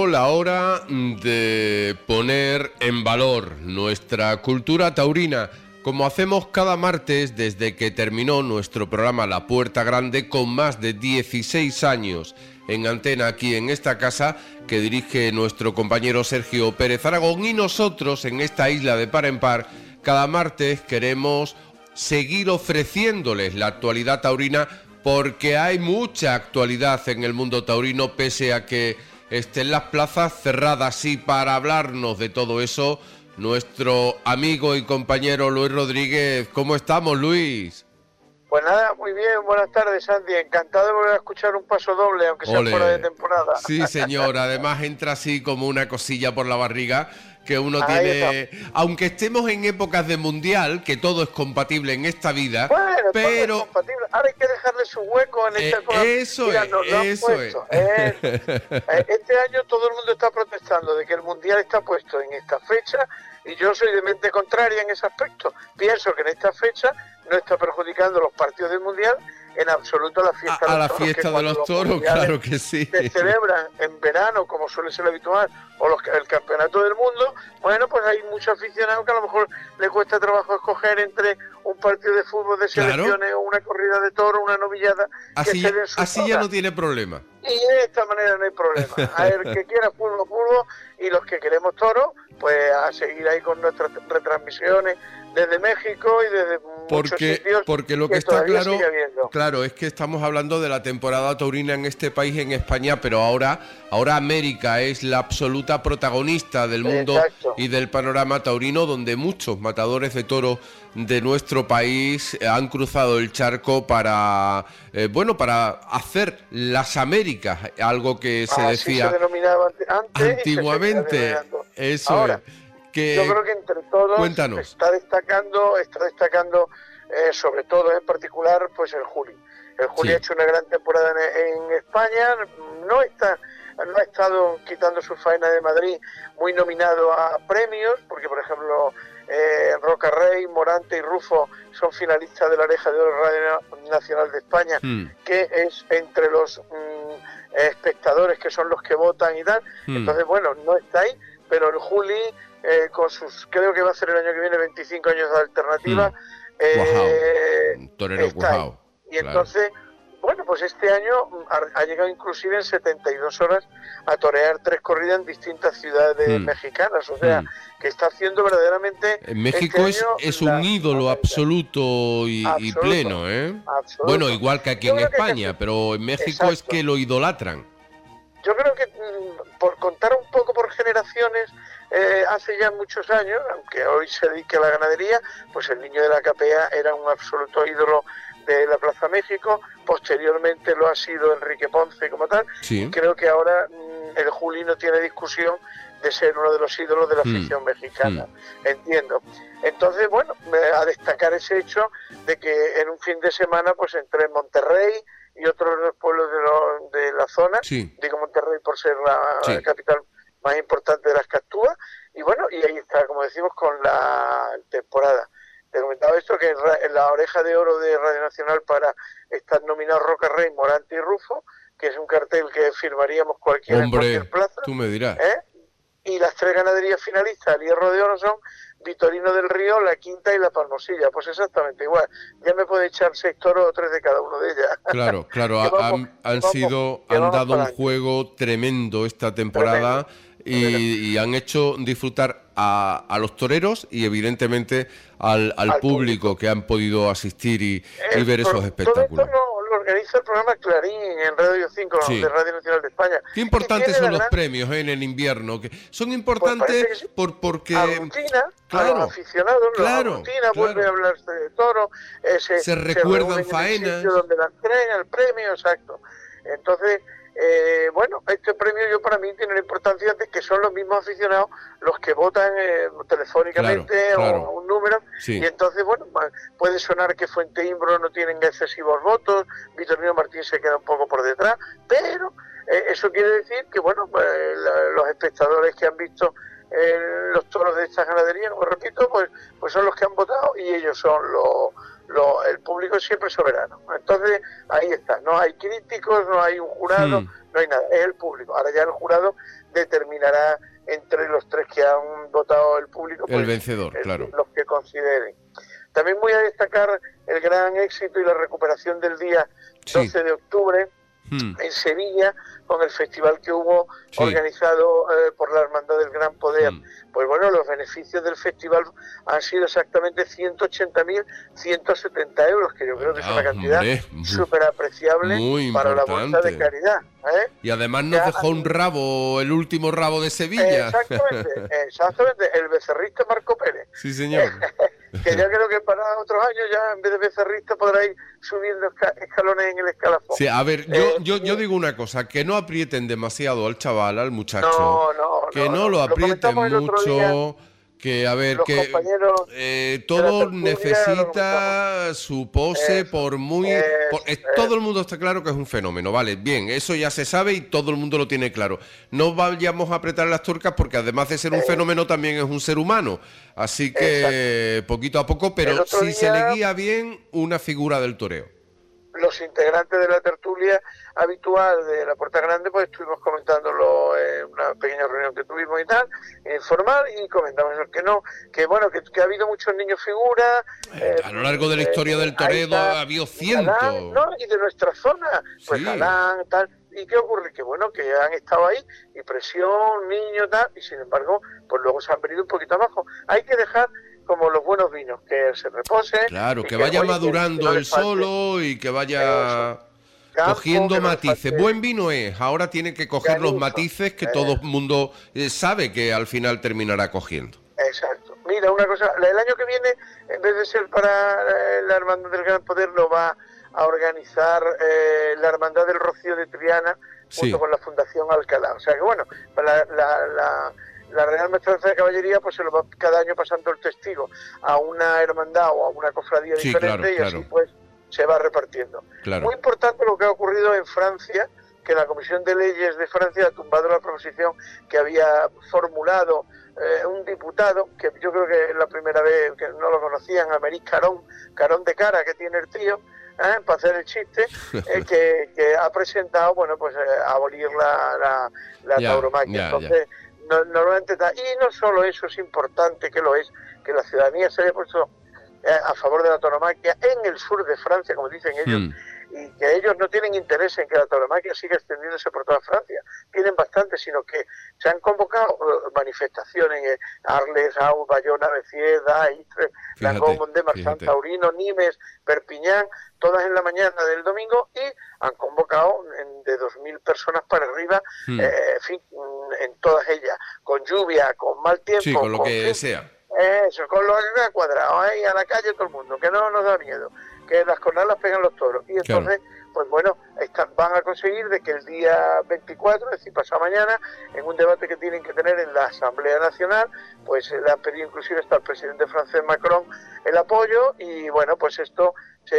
la hora de poner en valor nuestra cultura taurina, como hacemos cada martes desde que terminó nuestro programa La Puerta Grande, con más de 16 años en antena aquí en esta casa, que dirige nuestro compañero Sergio Pérez Aragón, y nosotros en esta isla de par en par, cada martes queremos seguir ofreciéndoles la actualidad taurina, porque hay mucha actualidad en el mundo taurino, pese a que estén las plazas cerradas. Y para hablarnos de todo eso, nuestro amigo y compañero Luis Rodríguez. ¿Cómo estamos, Luis? Pues nada, muy bien, buenas tardes, Andy. Encantado de volver a escuchar un paso doble, aunque sea fuera de temporada. Sí, señor, además entra así como una cosilla por la barriga, que uno tiene, aunque estemos en épocas de mundial, que todo es compatible en esta vida, bueno, pero todo es compatible. Ahora hay que dejarle su hueco en esta época. Eso es. Este año todo el mundo está protestando de que el mundial está puesto en esta fecha, y yo soy de mente contraria en ese aspecto. Pienso que en esta fecha no está perjudicando los partidos del mundial en absoluto la fiesta a la fiesta de los toros, claro que sí. Se celebran en verano, como suele ser habitual, o el campeonato del mundo. Bueno, pues hay muchos aficionados que a lo mejor le cuesta trabajo escoger entre un partido de fútbol de selecciones, o una corrida de toros, una novillada. Así ya no tiene problema. Y de esta manera no hay problema. A ver, que quiera fútbol, y los que queremos toros, pues a seguir ahí con nuestras retransmisiones desde México y desde muchos sitios. Porque lo que está claro es que estamos hablando de la temporada taurina en este país, en España, pero ahora América es la absoluta protagonista del mundo. Exacto. Y del panorama taurino, donde muchos matadores de toros de nuestro país han cruzado el charco para hacer las Américas, algo que se decía se denominaba antes antiguamente. Eso ahora, es. Yo creo que entre todos Cuéntanos. está destacando sobre todo en particular pues el Juli. El Juli ha hecho una gran temporada en España, no ha estado, quitando su faena de Madrid, muy nominado a premios, porque por ejemplo Roca Rey, Morante y Rufo son finalistas de la Oreja de Oro Radio Nacional de España, que es entre los espectadores, que son los que votan y tal. Entonces bueno, no está ahí, pero el Juli con sus, creo que va a ser el año que viene, 25 años de alternativa, torero cuajao. Y entonces, bueno, pues este año ha llegado inclusive en 72 horas a torear 3 corridas en distintas ciudades mexicanas, o sea, que está haciendo verdaderamente... En México es un ídolo absoluto y pleno, ¿eh? Absoluto. Bueno, igual que aquí en España, pero en México es que lo idolatran. Yo creo que, por contar un poco por generaciones, hace ya muchos años, aunque hoy se dedique a la ganadería, pues el Niño de la Capea era un absoluto ídolo de la Plaza México. Posteriormente lo ha sido Enrique Ponce como tal, y creo que ahora el Juli no tiene discusión de ser uno de los ídolos de la afición mexicana, entiendo. Entonces, bueno, a destacar ese hecho de que en un fin de semana, pues entre Monterrey y otros pueblos de la zona, digo Monterrey por ser la capital más importante de las Castúas, y bueno, y ahí está, como decimos, con la temporada. Te comentaba esto, que en la Oreja de Oro de Radio Nacional para estar nominados Roca Rey, Morante y Rufo, que es un cartel que firmaríamos en cualquier plaza. Tú me dirás. Y las 3 ganaderías finalistas al Hierro de Oro son Vitorino del Río, La Quinta y La Palmosilla. Pues exactamente igual. Ya me puede echar 6 toros o 3 de cada uno de ellas. Claro. Han dado un juego tremendo esta temporada. Y han hecho disfrutar a los toreros y evidentemente al público que han podido asistir y ver esos espectáculos. Todo esto lo organiza el programa Clarín en Radio 5 de Radio Nacional de España. Qué importantes son los premios en el invierno, que son importantes porque aglutina a los aficionados, vuelve a hablarse de toro, se recuerdan faenas donde la entrega el premio, exacto. Entonces bueno, este premio para mí tiene la importancia de que son los mismos aficionados los que votan telefónicamente o un número, y entonces bueno, puede sonar que Fuente Imbro no tienen excesivos votos, Vitorino Martín se queda un poco por detrás, pero eso quiere decir que bueno, los espectadores que han visto los toros de esta ganadería, como repito, pues son los que han votado, y ellos son el público es siempre soberano. Entonces ahí está, no hay críticos, no hay un jurado, no hay nada, es el público. Ahora ya el jurado determinará entre los 3 que han votado el público, el vencedor, claro. Los que consideren. También voy a destacar el gran éxito y la recuperación del día 12 de octubre en Sevilla, con el festival que hubo organizado por la Hermandad del Gran Poder. Pues bueno, los beneficios del festival han sido exactamente 180.170 euros, que yo creo que es una cantidad súper apreciable para la bolsa de caridad. Y además nos dejó un rabo, el último rabo de Sevilla. Exactamente, el becerrista Marco Pérez. Sí, señor. Que ya creo que para otros años ya en vez de becerrista podrá ir subiendo escalones en el escalafón. Sí, a ver, yo digo una cosa, que no aprieten demasiado al chaval, al muchacho, que no lo aprieten mucho, que a ver, que todo necesita su pose, por muy... todo el mundo está claro que es un fenómeno, vale, bien, eso ya se sabe y todo el mundo lo tiene claro. No vayamos a apretar las tuercas porque además de ser un fenómeno también es un ser humano, así que poquito a poco, pero si se le guía bien, una figura del toreo. Los integrantes de la tertulia habitual de la Puerta Grande, pues estuvimos comentándolo en una pequeña reunión que tuvimos y tal, informal, y comentamos que bueno, que ha habido muchos niños figuras. A lo largo de la historia del toreo ha habido cientos. Y de nuestra zona, pues Galán, tal. ¿Y qué ocurre? Que bueno, que han estado ahí, y presión, niños, tal, y sin embargo, pues luego se han venido un poquito abajo. Hay que dejar como los buenos vinos, que se repose. Claro, que vaya madurando él solo y que vaya cogiendo matices. Buen vino es, ahora tiene que coger los matices que todo el mundo sabe que al final terminará cogiendo. Exacto. Mira, una cosa, el año que viene, en vez de ser para la Hermandad del Gran Poder, lo va a organizar la Hermandad del Rocío de Triana, junto con la Fundación Alcalá. O sea que bueno, para la Real Maestranza de Caballería pues se lo va cada año pasando el testigo a una hermandad o a una cofradía diferente, y así pues se va repartiendo. Muy importante lo que ha ocurrido en Francia, que la Comisión de Leyes de Francia ha tumbado la proposición que había formulado un diputado, que yo creo que es la primera vez que no lo conocían, Améric Carón de cara que tiene el tío, para hacer el chiste, que ha presentado, bueno, pues abolir la tauromaquia. Entonces, normalmente y no solo eso, es importante que lo es, que la ciudadanía se haya puesto a favor de la tauromaquia en el sur de Francia, como dicen ellos, y que ellos no tienen interés en que la tauromaquia siga extendiéndose por toda Francia, tienen bastante, sino que se han convocado manifestaciones en Arles, Au, Bayona, Béziers, Istres, Langos, Mont-de-Marsan, San Taurino, Nimes, Perpiñán, todas en la mañana del domingo, y han convocado de 2.000 personas para arriba, en fin, en todas ellas, con lluvia, con mal tiempo, con lo que sea. Eso, con lo que ha cuadrado, ahí a la calle todo el mundo, que no nos da miedo, que las cornadas las pegan los toros. Y entonces, pues bueno, van a conseguir de que el día 24, es decir, pasado mañana, en un debate que tienen que tener en la Asamblea Nacional, pues le han pedido inclusive hasta el presidente francés Macron el apoyo, y bueno, pues esto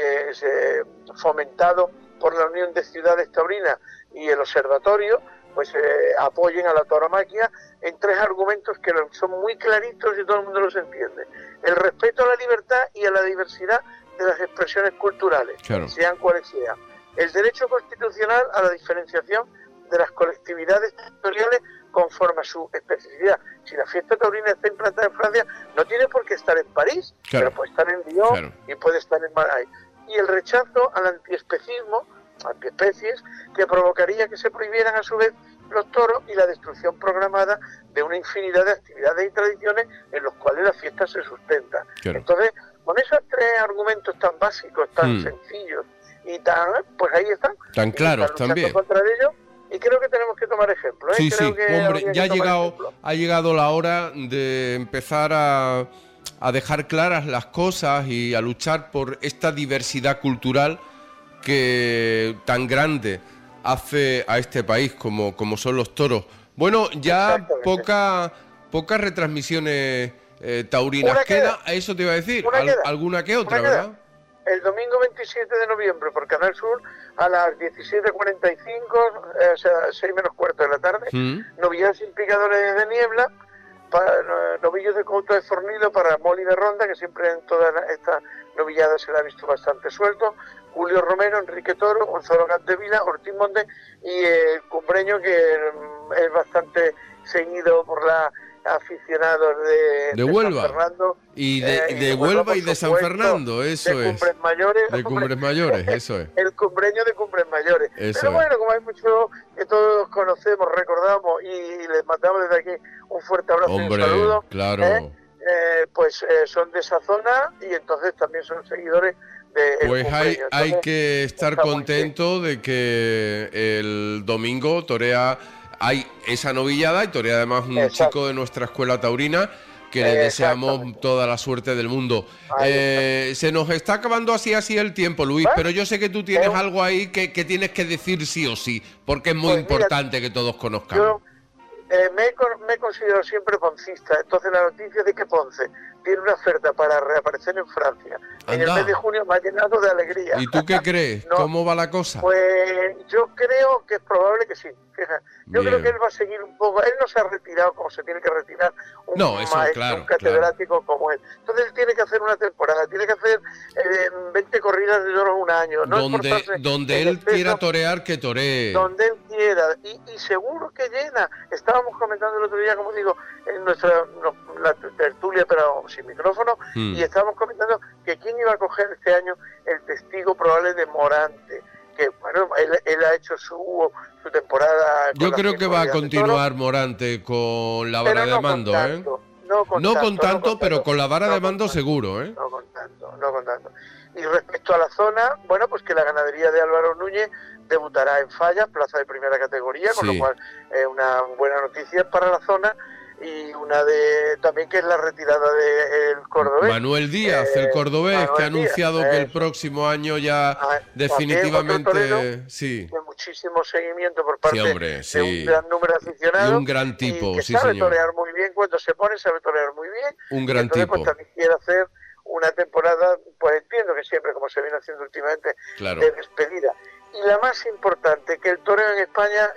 se fomentado por la Unión de Ciudades Taurinas y el Observatorio, pues apoyen a la tauromaquia en 3 argumentos que son muy claritos y todo el mundo los entiende. El respeto a la libertad y a la diversidad de las expresiones culturales, sean cuales sean. El derecho constitucional a la diferenciación de las colectividades territoriales conforme a su especificidad. Si la fiesta taurina está implantada en Francia, no tiene por qué estar en París, pero puede estar en Lyon y puede estar en Marseille. Y el rechazo al antiespecies, que provocaría que se prohibieran a su vez los toros, y la destrucción programada de una infinidad de actividades y tradiciones en los cuales la fiesta se sustenta. Entonces, con esos 3 argumentos tan básicos, tan sencillos y pues ahí están. Tan claros también. Contra ellos, y creo que tenemos que tomar ejemplo. Sí, hombre, ya ha llegado la hora de empezar a dejar claras las cosas y a luchar por esta diversidad cultural que tan grande hace a este país como son los toros. Bueno, ya pocas retransmisiones taurinas queda, eso te iba a decir, alguna que otra, ¿verdad? El domingo 27 de noviembre por Canal Sur a las 17:45, o sea, 6 menos cuarto de la tarde, novilladas sin picadores de niebla, novillos de couto de fornido para Moli de Ronda, que siempre en todas estas novilladas se la ha visto bastante suelto, Julio Romero, Enrique Toro, Gonzalo Capdevila, Ortiz Monte y el cumbreño que es bastante seguido por la aficionados de Huelva. San Fernando. Y de Huelva y de San Fernando, eso de es. Cumbres Mayores. De Cumbres Mayores, eso es. El cumbreño de Cumbres Mayores. Eso Pero bueno, como hay muchos que todos conocemos, recordamos y les mandamos desde aquí un fuerte abrazo y un saludo. Claro. Pues son de esa zona y entonces también son seguidores de pues entonces, hay que estar contento de que el domingo torea, hay esa novillada y torea además un chico de nuestra escuela taurina que le deseamos toda la suerte del mundo. Se nos está acabando así el tiempo, Luis, pero yo sé que tú tienes algo ahí que tienes que decir sí o sí, porque es muy importante que todos conozcamos. Me he considerado siempre poncista, entonces la noticia de que Ponce tiene una oferta para reaparecer en Francia en el mes de junio me ha llenado de alegría. ¿Y tú qué crees? ¿Cómo va la cosa? Pues yo creo que es probable que sí. Fíjate. Yo creo que él va a seguir un poco, él no se ha retirado como se tiene que retirar un maestro, un catedrático como él. Entonces él tiene que hacer una temporada, tiene que hacer 20 corridas de toros un año. Donde él quiera torear, que toree. Donde él quiera, y seguro que llena. Estábamos comentando el otro día, como digo, en la tertulia, pero sin micrófono, y estábamos comentando que quién iba a coger este año el testigo probable de Morante, que bueno, él ha hecho su temporada. Yo creo que va a continuar Morante con la vara de mando, No con tanto, pero con la vara de mando seguro, No con tanto. Y respecto a la zona, bueno, pues que la ganadería de Álvaro Núñez debutará en Fallas, plaza de primera categoría, con lo cual es una buena noticia para la zona. Y una de también que es la retirada del cordobés. Manuel Díaz, el cordobés, que ha anunciado que el próximo año ya definitivamente de muchísimo seguimiento por parte de un gran número de aficionados. Y un gran tipo, y que sabe torear muy bien, cuando se pone sabe torear muy bien. Un gran tipo. Pues también quiere hacer una temporada, pues entiendo que siempre, como se viene haciendo últimamente, de despedida. Y la más importante, que el toreo en España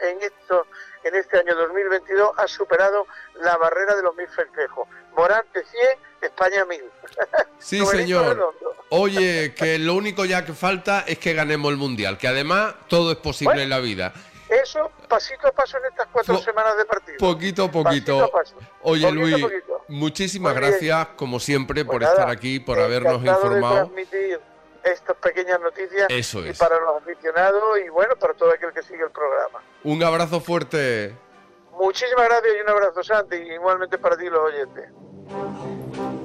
en este año 2022 ha superado la barrera de los 1000 festejos. Morante 100, España 1000. Sí, señor. Oye, que lo único ya que falta es que ganemos el Mundial, que además todo es posible en la vida. Eso, pasito a paso en estas 4 semanas de partido. Poquito a poquito. Oye, Luis, muchísimas gracias, como siempre, por estar aquí, por habernos informado. Estas pequeñas noticias. Eso es. Y para los aficionados y bueno, para todo aquel que sigue el programa. Un abrazo fuerte. Muchísimas gracias y un abrazo, Santi, igualmente para ti los oyentes.